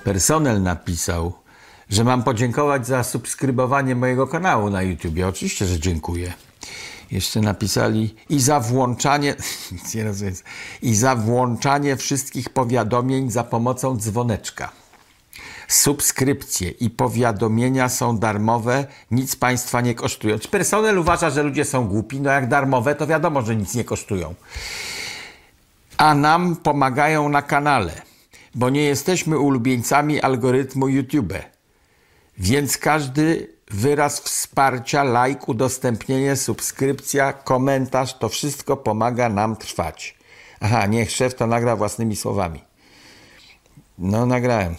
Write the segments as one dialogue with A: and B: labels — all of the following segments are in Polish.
A: Personel napisał, że mam podziękować za subskrybowanie mojego kanału na YouTubie. Oczywiście, że dziękuję. Jeszcze napisali i za włączanie wszystkich powiadomień za pomocą dzwoneczka. Subskrypcje i powiadomienia są darmowe, nic państwa nie kosztują. Czy personel uważa, że ludzie są głupi? No jak darmowe, to wiadomo, że nic nie kosztują. A nam pomagają na kanale, bo nie jesteśmy ulubieńcami algorytmu YouTube. Więc każdy wyraz wsparcia, like, udostępnienie, subskrypcja, komentarz, to wszystko pomaga nam trwać. Aha, niech szef to nagra własnymi słowami. No, nagrałem.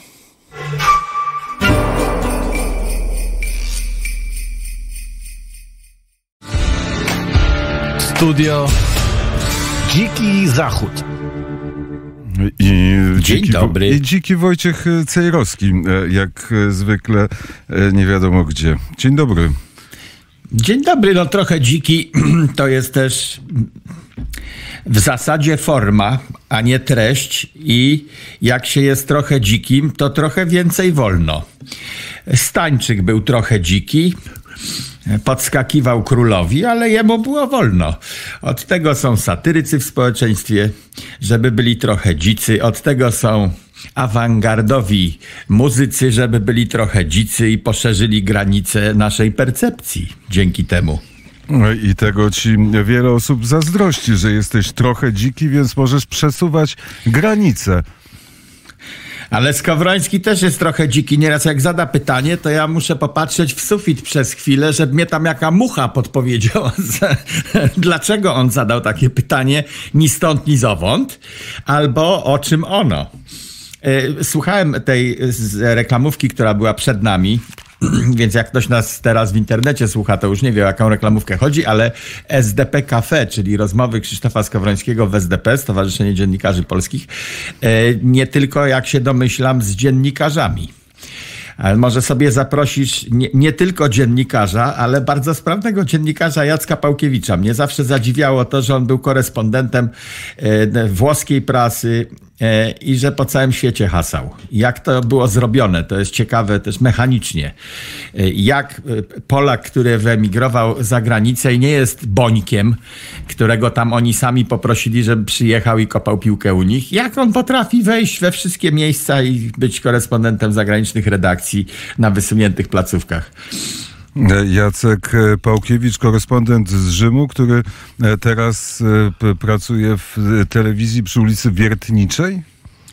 B: Studio Dziki Zachód.
A: Dzień dobry.
C: I dziki Wojciech Cejrowski, jak zwykle nie wiadomo gdzie. Dzień dobry.
A: Dzień dobry, no trochę dziki to jest też w zasadzie forma, a nie treść i jak się jest trochę dzikim, to trochę więcej wolno. Stańczyk był trochę dziki, podskakiwał królowi, ale jemu było wolno. Od tego są satyrycy w społeczeństwie, żeby byli trochę dzicy. Od tego są awangardowi muzycy, żeby byli trochę dzicy i poszerzyli granice naszej percepcji dzięki temu.
C: I tego ci wiele osób zazdrości, że jesteś trochę dziki, więc możesz przesuwać granice.
A: Ale Skowroński też jest trochę dziki. Nieraz jak zada pytanie, to ja muszę popatrzeć w sufit przez chwilę, żeby mnie tam jaka mucha podpowiedziała, dlaczego on zadał takie pytanie ni stąd, ni zowąd, albo o czym ono. Słuchałem tej reklamówki, która była przed nami, więc jak ktoś nas teraz w internecie słucha, to już nie wie, o jaką reklamówkę chodzi, ale SDP Cafe, czyli rozmowy Krzysztofa Skowrońskiego w SDP, Stowarzyszenie Dziennikarzy Polskich, nie tylko, jak się domyślam, z dziennikarzami. Ale może sobie zaprosisz nie tylko dziennikarza, ale bardzo sprawnego dziennikarza Jacka Pałkiewicza. Mnie zawsze zadziwiało to, że on był korespondentem włoskiej prasy i że po całym świecie hasał. Jak to było zrobione? To jest ciekawe też mechanicznie. Jak Polak, który wyemigrował za granicę i nie jest bońkiem, którego tam oni sami poprosili, żeby przyjechał i kopał piłkę u nich, jak on potrafi wejść we wszystkie miejsca i być korespondentem zagranicznych redakcji na wysuniętych placówkach.
C: Jacek Pałkiewicz, korespondent z Rzymu, który teraz pracuje w telewizji przy ulicy Wiertniczej?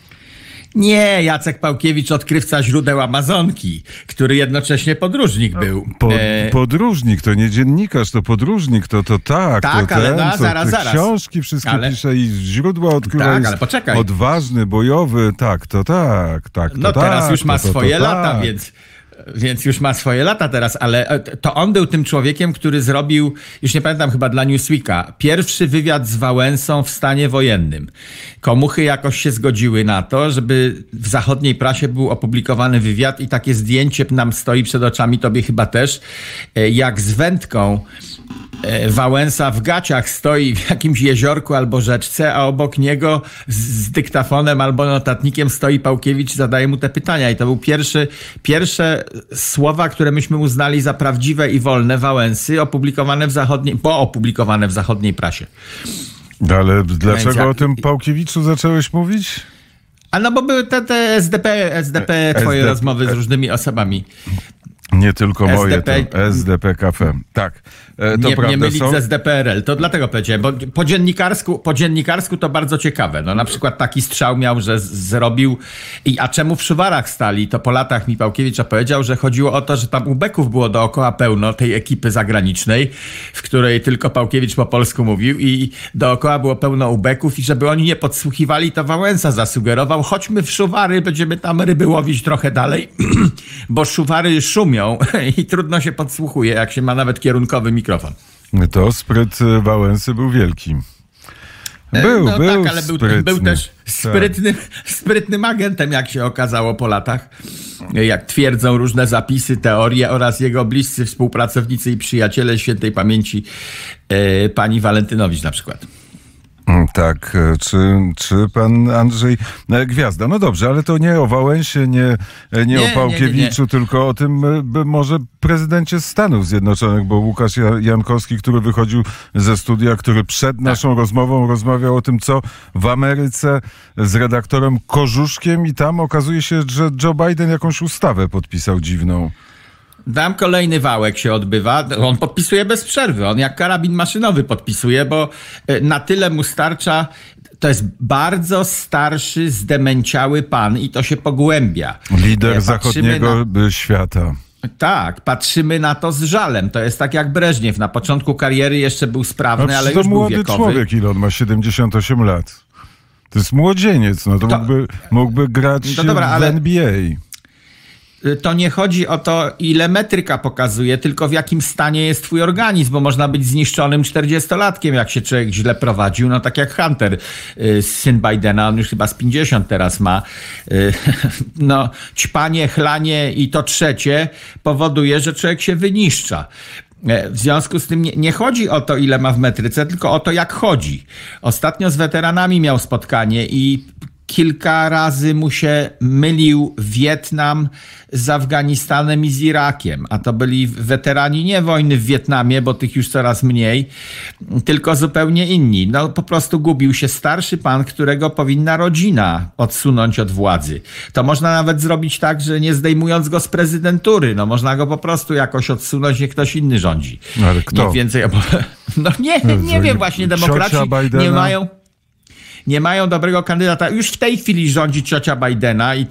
A: Nie, Jacek Pałkiewicz, odkrywca źródeł Amazonki, który jednocześnie podróżnik był.
C: Podróżnik, to nie dziennikarz, to podróżnik, to tak.
A: Tak,
C: to
A: ale
C: ten,
A: zaraz.
C: Książki wszystkie pisze i źródła odkrywa.
A: Tak, ale poczekaj.
C: Odważny, bojowy, tak.
A: No teraz już ma swoje lata, więc już ma swoje lata teraz, ale to on był tym człowiekiem, który zrobił, już nie pamiętam, chyba dla Newsweeka, pierwszy wywiad z Wałęsą w stanie wojennym. Komuchy jakoś się zgodziły na to, żeby w zachodniej prasie był opublikowany wywiad i takie zdjęcie nam stoi przed oczami, tobie chyba też, jak z wędką Wałęsa w gaciach stoi w jakimś jeziorku albo rzeczce, a obok niego z dyktafonem albo notatnikiem stoi Pałkiewicz i zadaje mu te pytania. I to był pierwsze słowa, które myśmy uznali za prawdziwe i wolne Wałęsy, opublikowane w zachodniej prasie.
C: Ale dlaczego o tym Pałkiewiczu zacząłeś mówić?
A: A no bo były te SDP twoje rozmowy z różnymi osobami.
C: Nie tylko moje, to SDP Cafe. Tak, to
A: nie mylić z SDPRL. To dlatego powiedziałem, bo po dziennikarsku to bardzo ciekawe. No na przykład taki strzał miał, że zrobił... A czemu w Szuwarach stali? To po latach mi Pałkiewicz opowiedział, że chodziło o to, że tam ubeków było dookoła pełno tej ekipy zagranicznej, w której tylko Pałkiewicz po polsku mówił i dookoła było pełno ubeków i żeby oni nie podsłuchiwali, to Wałęsa zasugerował, chodźmy w Szuwary, będziemy tam ryby łowić trochę dalej, bo Szuwary szumią i trudno się podsłuchuje, jak się ma nawet kierunkowy mikrofon.
C: To spryt Wałęsy był wielki. Był
A: tak, ale
C: sprytny.
A: Był też sprytnym agentem, jak się okazało po latach. Jak twierdzą różne zapisy, teorie oraz jego bliscy współpracownicy i przyjaciele świętej pamięci pani Walentynowicz na przykład.
C: Tak, czy pan Andrzej Gwiazda? No dobrze, ale to nie o Wałęsie, nie o Pałkiewiczu, tylko o tym może prezydencie Stanów Zjednoczonych, bo Łukasz Jankowski, który wychodził ze studia, który przed naszą rozmową rozmawiał o tym, co w Ameryce z redaktorem Korzuszkiem i tam okazuje się, że Joe Biden jakąś ustawę podpisał dziwną.
A: Tam kolejny wałek się odbywa. On podpisuje bez przerwy. On jak karabin maszynowy podpisuje, bo na tyle mu starcza. To jest bardzo starszy, zdemęciały pan i to się pogłębia.
C: Lider zachodniego świata.
A: Tak, patrzymy na to z żalem. To jest tak jak Breżniew. Na początku kariery jeszcze był sprawny, ale już był wiekowy.
C: To młody człowiek, ile on ma 78 lat. To jest młodzieniec, no to mógłby grać w NBA.
A: To nie chodzi o to, ile metryka pokazuje, tylko w jakim stanie jest twój organizm, bo można być zniszczonym 40-latkiem, jak się człowiek źle prowadził, no tak jak Hunter, syn Bidena, on już chyba z 50 teraz ma. No, ćpanie, chlanie i to trzecie powoduje, że człowiek się wyniszcza. W związku z tym nie chodzi o to, ile ma w metryce, tylko o to, jak chodzi. Ostatnio z weteranami miał spotkanie i kilka razy mu się mylił Wietnam z Afganistanem i z Irakiem, a to byli weterani nie wojny w Wietnamie, bo tych już coraz mniej, tylko zupełnie inni. No po prostu gubił się starszy pan, którego powinna rodzina odsunąć od władzy. To można nawet zrobić tak, że nie zdejmując go z prezydentury, no można go po prostu jakoś odsunąć, niech ktoś inny rządzi.
C: No ale kto?
A: Niech więcej... No nie wiem, właśnie demokraci nie mają dobrego kandydata. Już w tej chwili rządzi ciocia Bidena i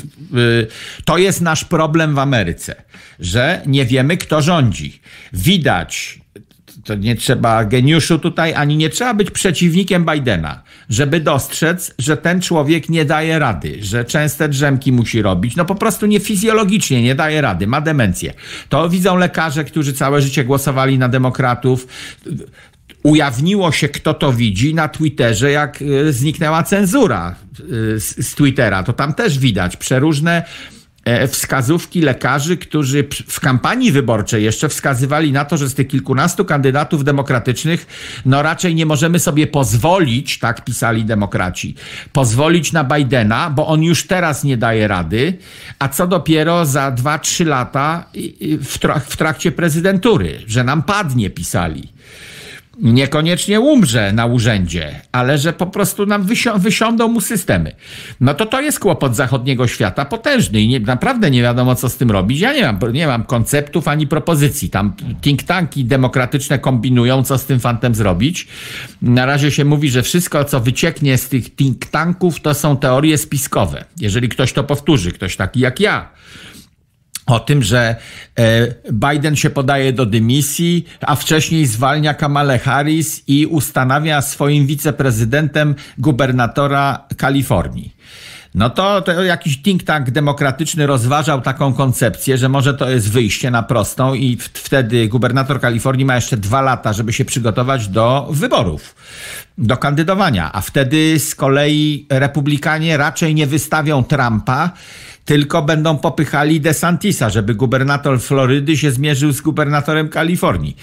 A: to jest nasz problem w Ameryce, że nie wiemy, kto rządzi. Widać, to nie trzeba geniuszu tutaj, ani nie trzeba być przeciwnikiem Bidena, żeby dostrzec, że ten człowiek nie daje rady, że częste drzemki musi robić. No po prostu nie fizjologicznie nie daje rady, ma demencję. To widzą lekarze, którzy całe życie głosowali na demokratów. Ujawniło się, kto to widzi na Twitterze, jak zniknęła cenzura z Twittera. To tam też widać przeróżne wskazówki lekarzy, którzy w kampanii wyborczej jeszcze wskazywali na to, że z tych kilkunastu kandydatów demokratycznych, no raczej nie możemy sobie pozwolić, tak pisali demokraci, pozwolić na Bidena, bo on już teraz nie daje rady, a co dopiero za 2-3 lata w trakcie prezydentury, że nam padnie, pisali. Niekoniecznie umrze na urzędzie, ale że po prostu nam wysiądą mu systemy. No to jest kłopot zachodniego świata potężny i naprawdę nie wiadomo, co z tym robić. Ja nie mam konceptów ani propozycji. Tam think tanki demokratyczne kombinują, co z tym fantem zrobić. Na razie się mówi, że wszystko, co wycieknie z tych think tanków, to są teorie spiskowe. Jeżeli ktoś to powtórzy, ktoś taki jak ja, o tym, że Biden się podaje do dymisji, a wcześniej zwalnia Kamalę Harris i ustanawia swoim wiceprezydentem gubernatora Kalifornii. No to jakiś think tank demokratyczny rozważał taką koncepcję, że może to jest wyjście na prostą i wtedy gubernator Kalifornii ma jeszcze 2 lata, żeby się przygotować do wyborów, do kandydowania, a wtedy z kolei republikanie raczej nie wystawią Trumpa, tylko będą popychali DeSantisa, żeby gubernator Florydy się zmierzył z gubernatorem Kalifornii.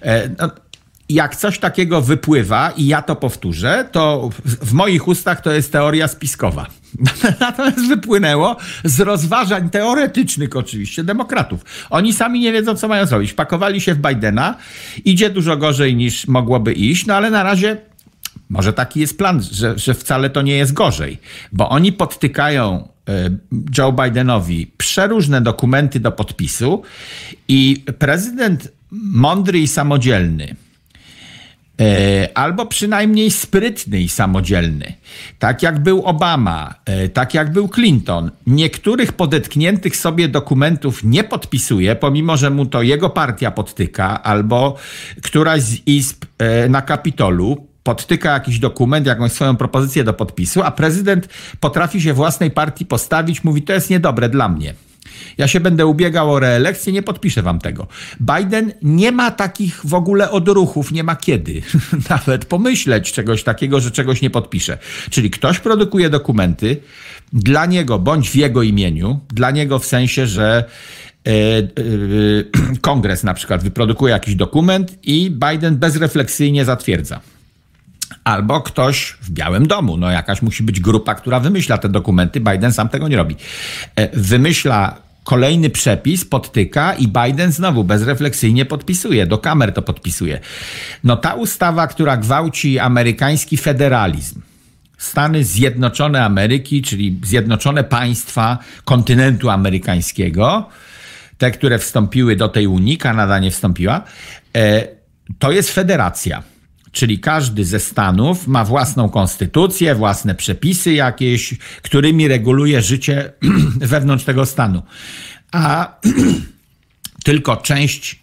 A: Jak coś takiego wypływa i ja to powtórzę, to w moich ustach to jest teoria spiskowa. Natomiast wypłynęło z rozważań teoretycznych oczywiście demokratów. Oni sami nie wiedzą, co mają zrobić. Pakowali się w Bidena, idzie dużo gorzej niż mogłoby iść, no ale na razie może taki jest plan, że wcale to nie jest gorzej, bo oni podtykają Joe Bidenowi przeróżne dokumenty do podpisu i prezydent mądry i samodzielny, albo przynajmniej sprytny i samodzielny, tak jak był Obama, tak jak był Clinton, niektórych podetkniętych sobie dokumentów nie podpisuje, pomimo że mu to jego partia podtyka, albo któraś z izb na Kapitolu podtyka jakiś dokument, jakąś swoją propozycję do podpisu, a prezydent potrafi się własnej partii postawić, mówi, to jest niedobre dla mnie. Ja się będę ubiegał o reelekcję, nie podpiszę wam tego. Biden nie ma takich w ogóle odruchów, nie ma kiedy nawet pomyśleć czegoś takiego, że czegoś nie podpisze. Czyli ktoś produkuje dokumenty dla niego, bądź w jego imieniu, dla niego w sensie, że Kongres na przykład wyprodukuje jakiś dokument i Biden bezrefleksyjnie zatwierdza. albo ktoś w Białym Domu. No jakaś musi być grupa, która wymyśla te dokumenty. Biden sam tego nie robi. Wymyśla kolejny przepis, podtyka i Biden znowu bezrefleksyjnie podpisuje. Do kamer to podpisuje. No ta ustawa, która gwałci amerykański federalizm, Stany Zjednoczone Ameryki, czyli Zjednoczone Państwa kontynentu amerykańskiego, te, które wstąpiły do tej Unii, Kanada nie wstąpiła, to jest federacja. Czyli każdy ze stanów ma własną konstytucję, własne przepisy jakieś, którymi reguluje życie wewnątrz tego stanu. A tylko część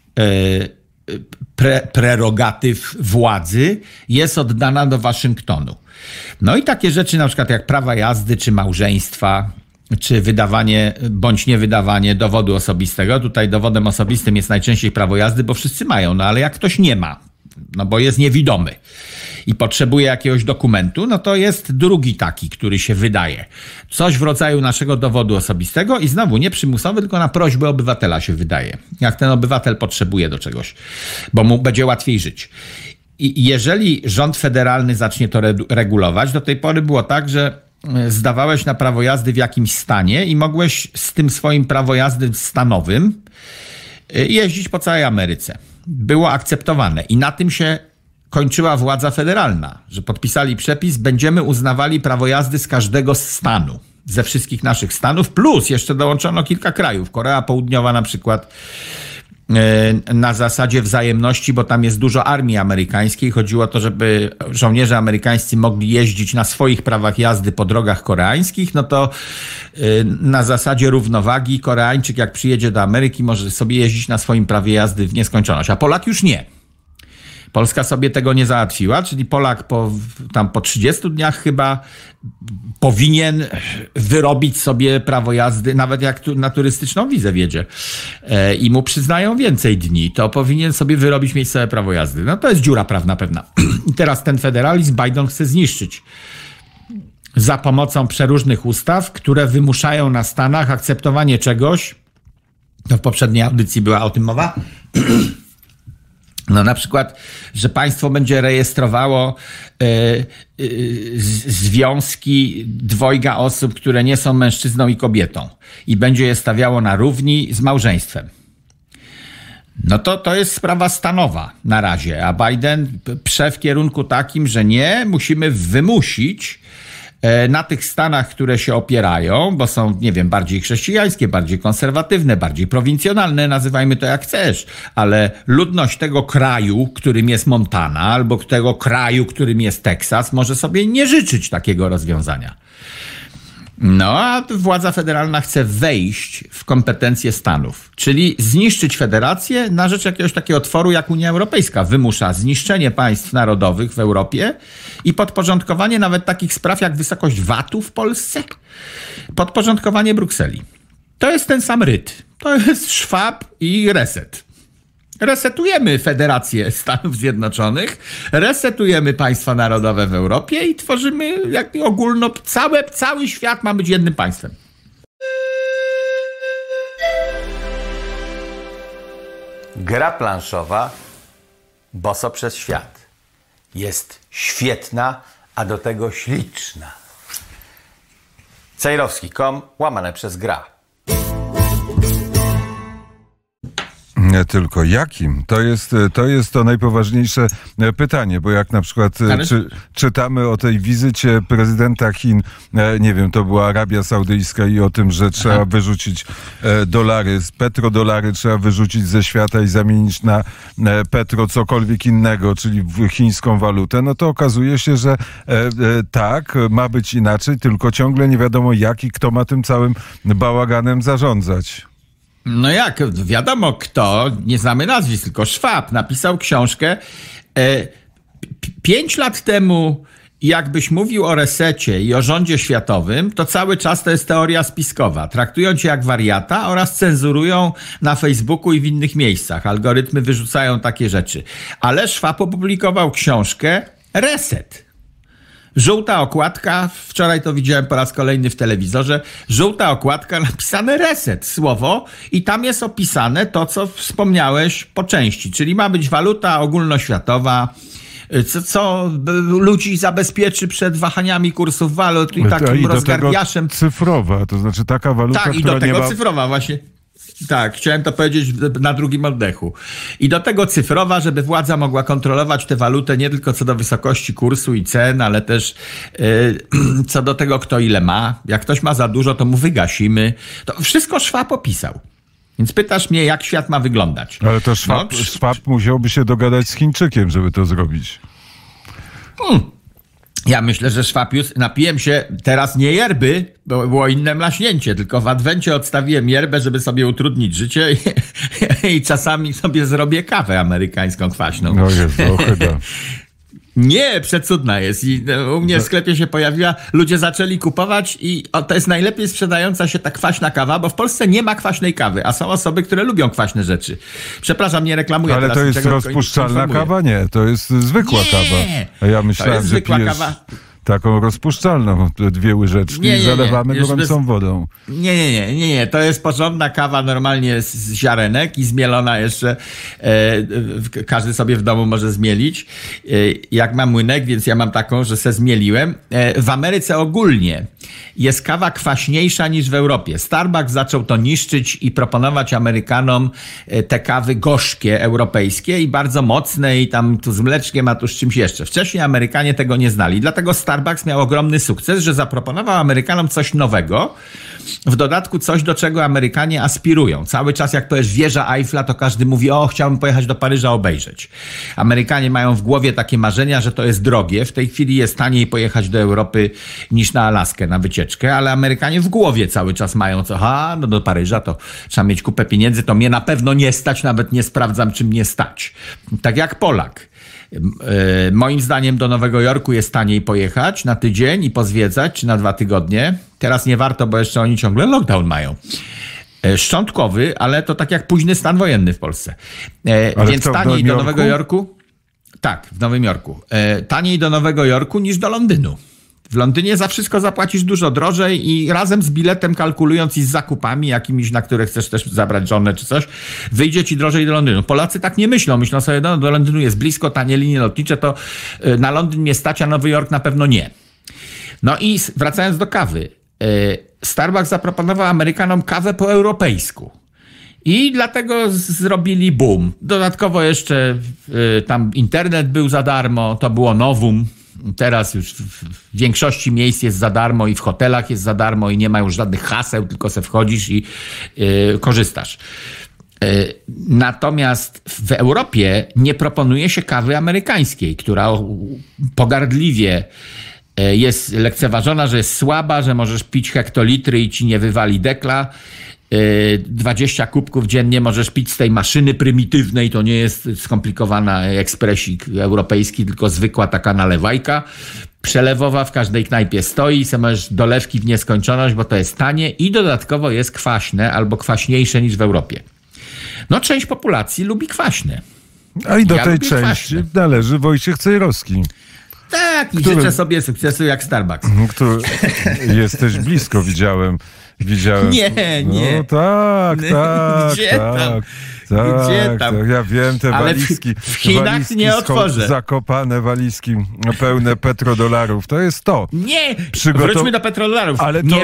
A: prerogatyw władzy jest oddana do Waszyngtonu. No i takie rzeczy na przykład jak prawa jazdy, czy małżeństwa, czy wydawanie bądź niewydawanie dowodu osobistego. Tutaj dowodem osobistym jest najczęściej prawo jazdy, bo wszyscy mają, no ale jak ktoś nie ma, no bo jest niewidomy i potrzebuje jakiegoś dokumentu, no to jest drugi taki, który się wydaje. Coś w rodzaju naszego dowodu osobistego i znowu nie przymusowy, tylko na prośbę obywatela się wydaje. Jak ten obywatel potrzebuje do czegoś, bo mu będzie łatwiej żyć. I jeżeli rząd federalny zacznie to regulować, do tej pory było tak, że zdawałeś na prawo jazdy w jakimś stanie i mogłeś z tym swoim prawo jazdy stanowym jeździć po całej Ameryce. Było akceptowane i na tym się kończyła władza federalna, że podpisali przepis, będziemy uznawali prawo jazdy z każdego stanu, ze wszystkich naszych stanów, plus jeszcze dołączono kilka krajów. Korea Południowa na przykład na zasadzie wzajemności, bo tam jest dużo armii amerykańskiej. Chodziło o to, żeby żołnierze amerykańscy mogli jeździć na swoich prawach jazdy po drogach koreańskich, no to na zasadzie równowagi Koreańczyk jak przyjedzie do Ameryki może sobie jeździć na swoim prawie jazdy w nieskończoność, a Polak już nie. Polska sobie tego nie załatwiła, czyli Polak po 30 dniach chyba powinien wyrobić sobie prawo jazdy, nawet jak na turystyczną wizę wjedzie i mu przyznają więcej dni, to powinien sobie wyrobić miejscowe prawo jazdy. No to jest dziura prawna pewna. I teraz ten federalizm Biden chce zniszczyć za pomocą przeróżnych ustaw, które wymuszają na Stanach akceptowanie czegoś. To w poprzedniej audycji była o tym mowa. No na przykład, że państwo będzie rejestrowało związki dwojga osób, które nie są mężczyzną i kobietą i będzie je stawiało na równi z małżeństwem. No to jest sprawa stanowa na razie, a Biden prze w kierunku takim, że nie, musimy wymusić na tych stanach, które się opierają, bo są, nie wiem, bardziej chrześcijańskie, bardziej konserwatywne, bardziej prowincjonalne, nazywajmy to jak chcesz, ale ludność tego kraju, którym jest Montana, albo tego kraju, którym jest Teksas, może sobie nie życzyć takiego rozwiązania. No, a władza federalna chce wejść w kompetencje stanów, czyli zniszczyć federację na rzecz jakiegoś takiego otworu, jak Unia Europejska wymusza zniszczenie państw narodowych w Europie i podporządkowanie nawet takich spraw jak wysokość VAT-u w Polsce, podporządkowanie Brukseli. To jest ten sam ryt. To jest Schwab i reset. Resetujemy Federację Stanów Zjednoczonych, resetujemy państwa narodowe w Europie i tworzymy jak cały świat ma być jednym państwem. Gra planszowa Boso przez świat jest świetna, a do tego śliczna. Cejrowski.com /gra.
C: Nie tylko jakim? To jest to najpoważniejsze pytanie, bo jak na przykład czytamy o tej wizycie prezydenta Chin, nie wiem, to była Arabia Saudyjska i o tym, że trzeba wyrzucić dolary, petrodolary trzeba wyrzucić ze świata i zamienić na petro cokolwiek innego, czyli w chińską walutę, no to okazuje się, że tak, ma być inaczej, tylko ciągle nie wiadomo jak i kto ma tym całym bałaganem zarządzać.
A: No jak, wiadomo kto, nie znamy nazwisk, tylko Schwab napisał książkę 5 lat temu, jakbyś mówił o resecie i o rządzie światowym, to cały czas to jest teoria spiskowa. Traktują cię jak wariata oraz cenzurują na Facebooku i w innych miejscach. Algorytmy wyrzucają takie rzeczy. Ale Schwab opublikował książkę Reset. Żółta okładka, wczoraj to widziałem po raz kolejny w telewizorze, żółta okładka, napisane reset, słowo i tam jest opisane to, co wspomniałeś po części, czyli ma być waluta ogólnoświatowa, co ludzi zabezpieczy przed wahaniami kursów walut i takim rozgardiaszem.
C: Cyfrowa, to znaczy taka waluta,
A: tak, i
C: która
A: do tego
C: nie ma...
A: cyfrowa właśnie. Tak, chciałem to powiedzieć na drugim oddechu. I do tego cyfrowa, żeby władza mogła kontrolować tę walutę nie tylko co do wysokości kursu i cen, ale też co do tego, kto ile ma. Jak ktoś ma za dużo, to mu wygasimy. To wszystko Schwab opisał. Więc pytasz mnie, jak świat ma wyglądać.
C: Ale to Schwab musiałby się dogadać z Chińczykiem, żeby to zrobić.
A: Ja myślę, że Schwab już napiłem się teraz nie yerby, bo było inne mlaśnięcie, tylko w adwencie odstawiłem yerbę, żeby sobie utrudnić życie i czasami sobie zrobię kawę amerykańską kwaśną.
C: No jest, chyba.
A: Nie, przecudna jest. I u mnie w sklepie się pojawiła, ludzie zaczęli kupować i to jest najlepiej sprzedająca się ta kwaśna kawa, bo w Polsce nie ma kwaśnej kawy, a są osoby, które lubią kwaśne rzeczy. Przepraszam, nie reklamuję.
C: Ale
A: teraz
C: to jest
A: niczego,
C: rozpuszczalna kawa? Nie, to jest zwykła kawa. A ja myślałem, że pijesz kawa. Taką rozpuszczalną, 2 łyżeczki i zalewamy gorącą wodą.
A: Nie. To jest porządna kawa normalnie z ziarenek i zmielona jeszcze. Każdy sobie w domu może zmielić. Jak mam młynek, więc ja mam taką, że se zmieliłem. W Ameryce ogólnie jest kawa kwaśniejsza niż w Europie. Starbucks zaczął to niszczyć i proponować Amerykanom te kawy gorzkie europejskie i bardzo mocne i tam tu z mleczkiem, a tu z czymś jeszcze. Wcześniej Amerykanie tego nie znali, dlatego Starbucks miał ogromny sukces, że zaproponował Amerykanom coś nowego, w dodatku coś, do czego Amerykanie aspirują. Cały czas jak powiesz wieża Eiffla, to każdy mówi, chciałbym pojechać do Paryża obejrzeć. Amerykanie mają w głowie takie marzenia, że to jest drogie. W tej chwili jest taniej pojechać do Europy niż na Alaskę na wycieczkę, ale Amerykanie w głowie cały czas mają no do Paryża to trzeba mieć kupę pieniędzy, to mnie na pewno nie stać, nawet nie sprawdzam, czy mnie stać. Tak jak Polak. Moim zdaniem do Nowego Jorku jest taniej pojechać na tydzień i pozwiedzać, czy na 2 tygodnie. Teraz nie warto, bo jeszcze oni ciągle lockdown mają. Szczątkowy, ale to tak jak późny stan wojenny w Polsce. Więc taniej do Nowego Jorku? Tak, w Nowym Jorku. Taniej do Nowego Jorku niż do Londynu. W Londynie za wszystko zapłacisz dużo drożej i razem z biletem kalkulując i z zakupami jakimiś, na które chcesz też zabrać żonę czy coś, wyjdzie ci drożej do Londynu. Polacy tak nie myślą. Myślą sobie, do Londynu jest blisko, tanie linie lotnicze, to na Londyn mnie stać, a Nowy Jork na pewno nie. No i wracając do kawy. Starbucks zaproponował Amerykanom kawę po europejsku. I dlatego zrobili boom. Dodatkowo jeszcze tam internet był za darmo, to było nowum. Teraz już w większości miejsc jest za darmo i w hotelach jest za darmo i nie ma już żadnych haseł, tylko se wchodzisz i korzystasz. Natomiast w Europie nie proponuje się kawy amerykańskiej, która pogardliwie jest lekceważona, że jest słaba, że możesz pić hektolitry i ci nie wywali dekla. 20 kubków dziennie możesz pić z tej maszyny prymitywnej, to nie jest skomplikowana ekspresik europejski, tylko zwykła taka nalewajka przelewowa, w każdej knajpie stoi, se możesz dolewki w nieskończoność, bo to jest tanie i dodatkowo jest kwaśne albo kwaśniejsze niż w Europie. No część populacji lubi kwaśne.
C: A i do tej części należy Wojciech Cejrowski.
A: Tak, i życzę sobie sukcesu jak Starbucks.
C: Jesteś blisko, widziałem.
A: Nie.
C: No tak.
A: Gdzie tam?
C: Tak. Ja wiem, te walizki.
A: W Chinach walizki nie otworzę.
C: Zakopane walizki pełne petrodolarów. To jest to.
A: Nie, wróćmy do petrodolarów. Nie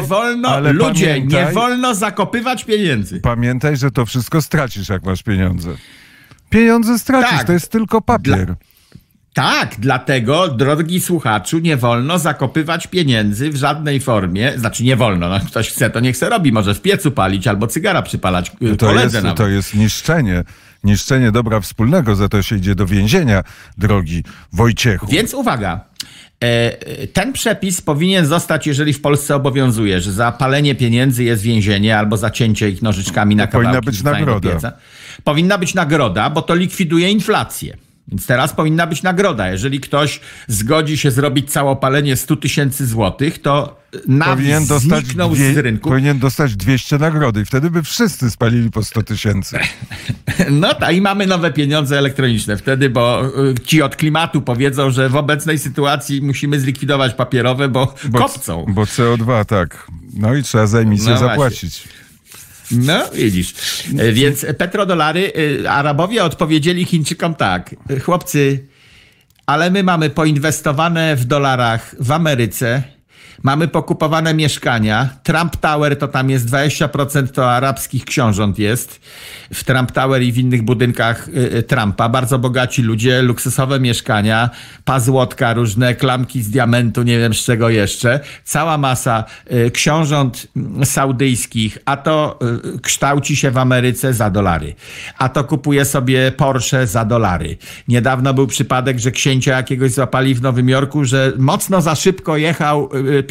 A: wolno zakopywać pieniędzy.
C: Pamiętaj, że to wszystko stracisz, jak masz pieniądze. Pieniądze stracisz, to jest tylko papier.
A: Tak, dlatego, drogi słuchaczu, nie wolno zakopywać pieniędzy w żadnej formie. Znaczy nie wolno, ktoś chce, to niech se robi, może w piecu palić albo cygara przypalać koledze nawet.
C: To jest niszczenie dobra wspólnego, za to się idzie do więzienia, drogi Wojciechu.
A: Więc uwaga, ten przepis powinien zostać, jeżeli w Polsce obowiązuje, że za palenie pieniędzy jest więzienie albo za cięcie ich nożyczkami na kawałki.
C: Powinna być nagroda.
A: Powinna być nagroda, bo to likwiduje inflację. Więc teraz powinna być nagroda. Jeżeli ktoś zgodzi się zrobić całopalenie 100 000 złotych, to zniknął z rynku.
C: Powinien dostać 200 nagrody i wtedy by wszyscy spalili po 100 000.
A: No tak, i mamy nowe pieniądze elektroniczne wtedy, bo ci od klimatu powiedzą, że w obecnej sytuacji musimy zlikwidować papierowe, bo kopcą.
C: Bo CO2, tak. No i trzeba za emisję zapłacić.
A: No, widzisz. Więc petrodolary, Arabowie odpowiedzieli Chińczykom tak. Chłopcy, ale my mamy poinwestowane w dolarach w Ameryce, mamy pokupowane mieszkania. Trump Tower to tam jest 20% to arabskich książąt jest. W Trump Tower i w innych budynkach Trumpa. Bardzo bogaci ludzie, luksusowe mieszkania, pazłotka różne, klamki z diamentu, nie wiem z czego jeszcze. Cała masa książąt saudyjskich, a to kształci się w Ameryce za dolary. A to kupuje sobie Porsche za dolary. Niedawno był przypadek, że księcia jakiegoś złapali w Nowym Jorku, że mocno za szybko jechał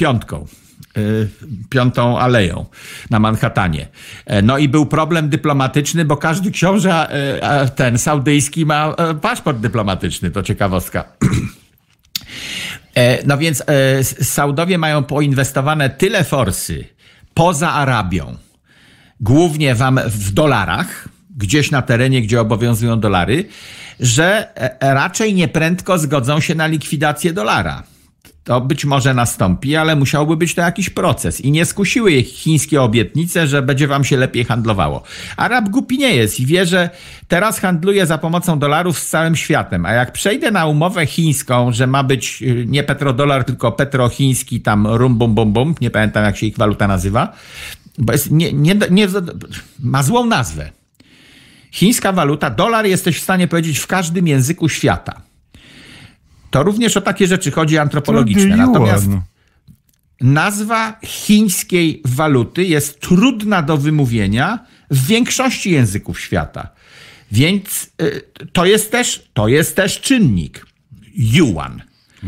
A: Piątą Aleją na Manhattanie. No i był problem dyplomatyczny, bo każdy książę ten saudyjski ma paszport dyplomatyczny, to ciekawostka. No więc Saudowie mają poinwestowane tyle forsy poza Arabią, głównie w dolarach, gdzieś na terenie, gdzie obowiązują dolary, że raczej nieprędko zgodzą się na likwidację dolara. To być może nastąpi, ale musiałby być to jakiś proces. I nie skusiły ich chińskie obietnice, że będzie wam się lepiej handlowało. Arab głupi nie jest i wie, że teraz handluje za pomocą dolarów z całym światem. A jak przejdę na umowę chińską, że ma być nie petrodolar, tylko petrochiński, tam rum bum bum bum, nie pamiętam jak się ich waluta nazywa, bo jest ma złą nazwę. Chińska waluta, dolar jesteś w stanie powiedzieć w każdym języku świata. To również o takie rzeczy chodzi antropologiczne. Natomiast nazwa chińskiej waluty jest trudna do wymówienia w większości języków świata. Więc to jest też czynnik. Yuan.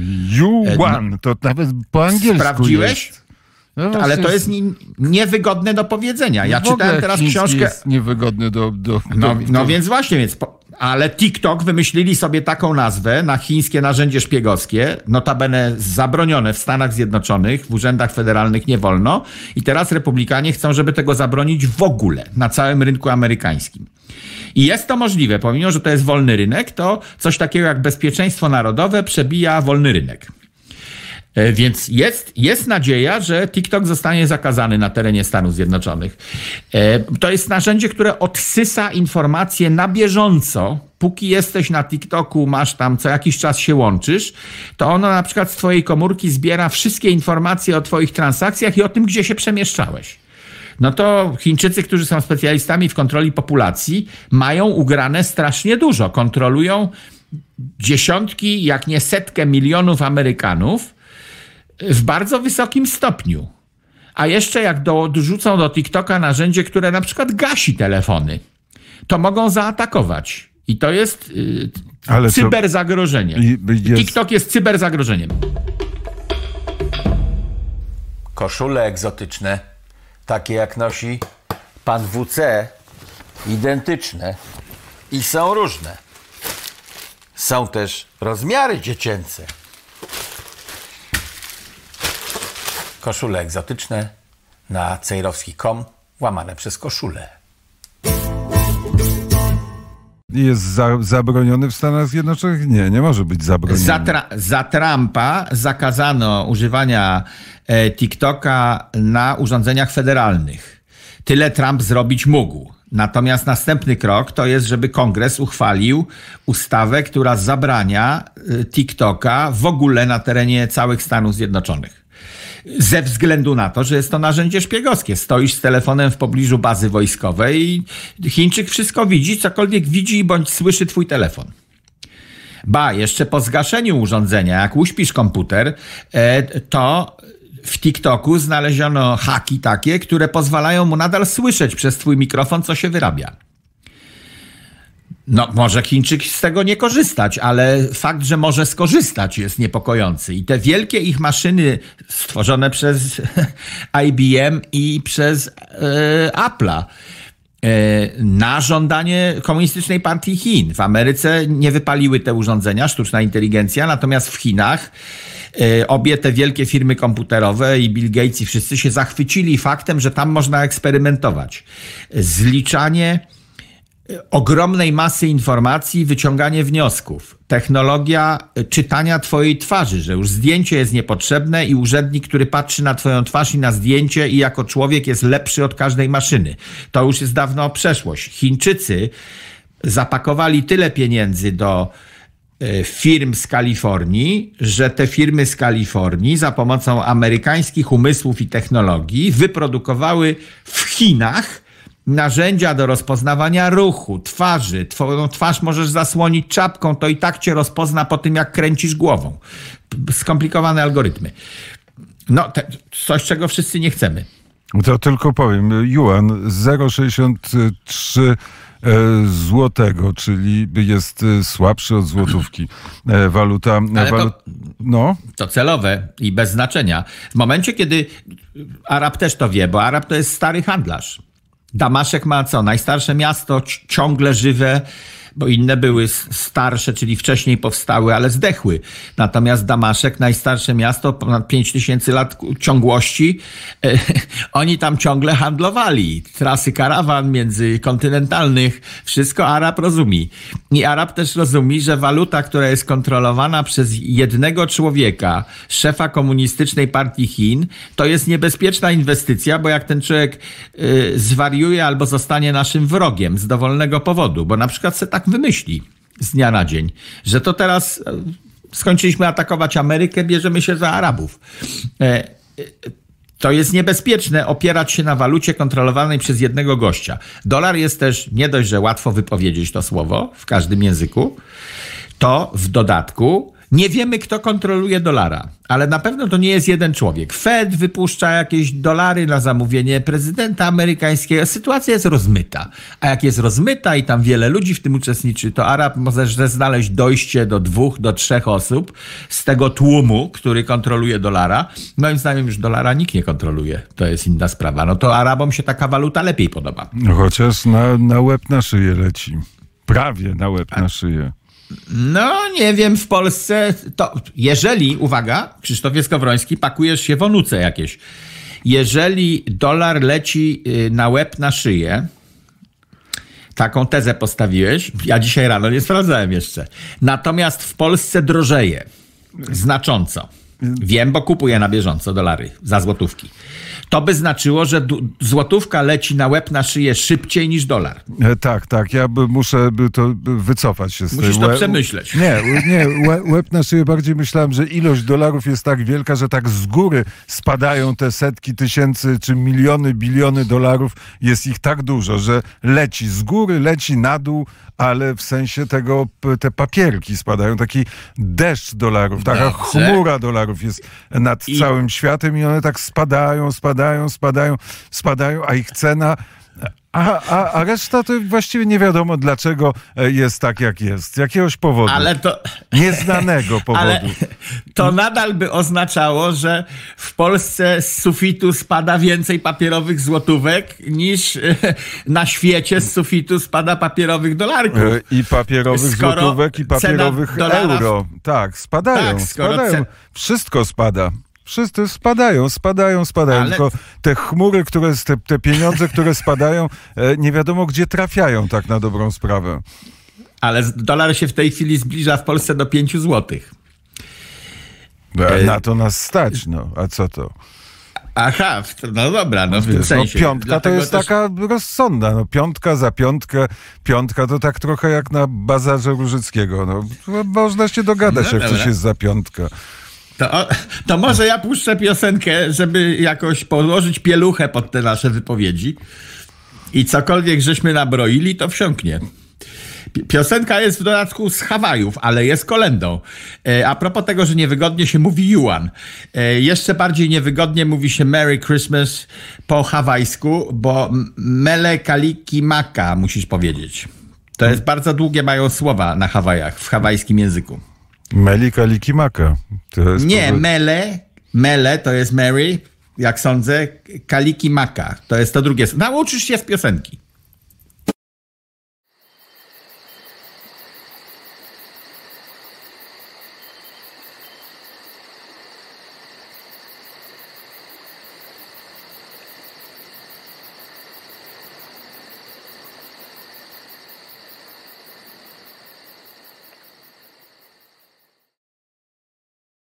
C: Yuan, to nawet po angielsku
A: sprawdziłeś?
C: Jest. No
A: ale to jest niewygodne do powiedzenia. Ja czytałem teraz książkę.
C: Jest niewygodny
A: No więc właśnie, ale TikTok wymyślili sobie taką nazwę na chińskie narzędzie szpiegowskie, notabene zabronione w Stanach Zjednoczonych, w urzędach federalnych nie wolno i teraz republikanie chcą, żeby tego zabronić w ogóle na całym rynku amerykańskim. I jest to możliwe, pomimo że to jest wolny rynek, to coś takiego jak bezpieczeństwo narodowe przebija wolny rynek. Więc jest nadzieja, że TikTok zostanie zakazany na terenie Stanów Zjednoczonych. To jest narzędzie, które odsysa informacje na bieżąco. Póki jesteś na TikToku, masz tam co jakiś czas się łączysz, to ono na przykład z twojej komórki zbiera wszystkie informacje o twoich transakcjach i o tym, gdzie się przemieszczałeś. No to Chińczycy, którzy są specjalistami w kontroli populacji, mają ugrane strasznie dużo. Kontrolują dziesiątki, jak nie setkę milionów Amerykanów w bardzo wysokim stopniu. A jeszcze jak dorzucą do TikToka narzędzie, które na przykład gasi telefony, to mogą zaatakować. I to jest cyberzagrożenie. TikTok jest cyberzagrożeniem.
D: Koszule egzotyczne, takie jak nosi pan WC, identyczne i są różne. Są też rozmiary dziecięce. Koszule egzotyczne na cejrowski.com /koszule.
C: Jest zabroniony w Stanach Zjednoczonych? Nie może być zabroniony.
A: Za Trumpa zakazano używania TikToka na urządzeniach federalnych. Tyle Trump zrobić mógł. Natomiast następny krok to jest, żeby Kongres uchwalił ustawę, która zabrania TikToka w ogóle na terenie całych Stanów Zjednoczonych. Ze względu na to, że jest to narzędzie szpiegowskie. Stoisz z telefonem w pobliżu bazy wojskowej i Chińczyk wszystko widzi, cokolwiek widzi bądź słyszy twój telefon. Jeszcze po zgaszeniu urządzenia, jak uśpisz komputer, to w TikToku znaleziono haki takie, które pozwalają mu nadal słyszeć przez twój mikrofon, co się wyrabia. No, może Chińczyk z tego nie korzystać, ale fakt, że może skorzystać, jest niepokojący. I te wielkie ich maszyny stworzone przez IBM i przez Apple'a na żądanie Komunistycznej Partii Chin. W Ameryce nie wypaliły te urządzenia, sztuczna inteligencja, natomiast w Chinach obie te wielkie firmy komputerowe i Bill Gates i wszyscy się zachwycili faktem, że tam można eksperymentować. Zliczanie ogromnej masy informacji, wyciąganie wniosków. Technologia czytania twojej twarzy, że już zdjęcie jest niepotrzebne i urzędnik, który patrzy na twoją twarz i na zdjęcie i jako człowiek jest lepszy od każdej maszyny. To już jest dawno przeszłość. Chińczycy zapakowali tyle pieniędzy do firm z Kalifornii, że te firmy z Kalifornii za pomocą amerykańskich umysłów i technologii wyprodukowały w Chinach narzędzia do rozpoznawania ruchu, twarzy. Twoją twarz możesz zasłonić czapką, to i tak cię rozpozna po tym, jak kręcisz głową. Skomplikowane algorytmy. No, coś, czego wszyscy nie chcemy.
C: To tylko powiem, yuan 0,63 złotego, czyli jest słabszy od złotówki. Waluta...
A: To celowe i bez znaczenia. W momencie, kiedy Arab też to wie, bo Arab to jest stary handlarz. Damaszek ma co? Najstarsze miasto, ciągle żywe, bo inne były starsze, czyli wcześniej powstały, ale zdechły. Natomiast Damaszek, najstarsze miasto, ponad 5000 lat ciągłości, oni tam ciągle handlowali. Trasy karawan międzykontynentalnych, wszystko Arab rozumie. I Arab też rozumie, że waluta, która jest kontrolowana przez jednego człowieka, szefa komunistycznej partii Chin, to jest niebezpieczna inwestycja, bo jak ten człowiek zwariuje albo zostanie naszym wrogiem z dowolnego powodu, bo na przykład se tak wymyśli z dnia na dzień, że to teraz skończyliśmy atakować Amerykę, bierzemy się za Arabów. To jest niebezpieczne opierać się na walucie kontrolowanej przez jednego gościa. Dolar jest też nie dość, że łatwo wypowiedzieć to słowo w każdym języku, to w dodatku nie wiemy, kto kontroluje dolara, ale na pewno to nie jest jeden człowiek. Fed wypuszcza jakieś dolary na zamówienie prezydenta amerykańskiego. Sytuacja jest rozmyta. A jak jest rozmyta i tam wiele ludzi w tym uczestniczy, to Arab może znaleźć dojście do 2, do 3 osób z tego tłumu, który kontroluje dolara. Moim zdaniem już dolara nikt nie kontroluje. To jest inna sprawa. No to Arabom się taka waluta lepiej podoba.
C: Chociaż na łeb na szyję leci. Prawie na łeb na szyję.
A: No, nie wiem, w Polsce to, jeżeli, uwaga, Krzysztofie Skowroński, pakujesz się w onuce jakieś. Jeżeli dolar leci na łeb na szyję, taką tezę postawiłeś, ja dzisiaj rano nie sprawdzałem jeszcze. Natomiast w Polsce drożeje znacząco. Wiem, bo kupuję na bieżąco dolary za złotówki. To by znaczyło, że złotówka leci na łeb na szyję szybciej niż dolar.
C: Tak. Ja muszę to wycofać się z tej...
A: Musisz to przemyśleć.
C: Nie, łeb na szyję bardziej myślałem, że ilość dolarów jest tak wielka, że tak z góry spadają te setki tysięcy czy miliony, biliony dolarów. Jest ich tak dużo, że leci z góry, leci na dół, ale w sensie tego te papierki spadają. Taki deszcz dolarów, taka chmura dolarów jest nad całym światem i one tak spadają, a ich cena... A reszta to właściwie nie wiadomo, dlaczego jest tak, jak jest. Jakiegoś powodu.
A: Ale to...
C: Nieznanego powodu.
A: Ale to nadal by oznaczało, że w Polsce z sufitu spada więcej papierowych złotówek niż na świecie z sufitu spada papierowych dolarków.
C: I papierowych złotówek, i papierowych euro. Tak, spadają. Wszystko spada. Wszyscy spadają. Ale... Tylko te chmury, te pieniądze, które spadają, nie wiadomo gdzie trafiają, tak na dobrą sprawę.
A: Ale dolar się w tej chwili zbliża w Polsce do 5 złotych.
C: Na to nas stać, no. A co to?
A: Aha, no dobra, no w tym sensie.
C: Piątka to jest taka rozsądna. No, piątka za piątkę. Piątka to tak trochę jak na bazarze Różyckiego. No, można się dogadać, jak coś jest za piątkę.
A: To może ja puszczę piosenkę, żeby jakoś położyć pieluchę pod te nasze wypowiedzi i cokolwiek żeśmy nabroili, to wsiąknie. Piosenka jest w dodatku z Hawajów, ale jest kolędą. A propos tego, że niewygodnie się mówi yuan. Jeszcze bardziej niewygodnie mówi się Merry Christmas po hawajsku, bo mele kaliki maka musisz powiedzieć. To jest bardzo długie, mają słowa na Hawajach, w hawajskim języku.
C: Meli kaliki maka.
A: Nie, mele to jest Mary, jak sądzę, kaliki maka. To jest to drugie. Nauczysz się z piosenki.